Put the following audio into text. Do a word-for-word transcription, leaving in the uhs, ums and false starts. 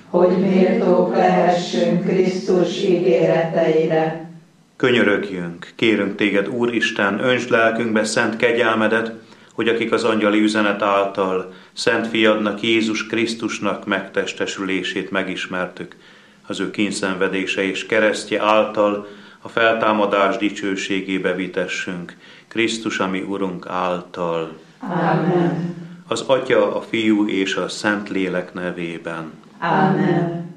hogy méltók lehessünk Krisztus ígéreteire. Könyörögjünk, kérünk téged, Úristen, öntsd lelkünkbe szent kegyelmedet, hogy akik az angyali üzenet által szent fiadnak, Jézus Krisztusnak megtestesülését megismertük, az ő kínszenvedése és keresztje által a feltámadás dicsőségébe vitessünk, Krisztus, ami Urunk által. Amen. Az Atya, a Fiú és a Szentlélek nevében. Amen.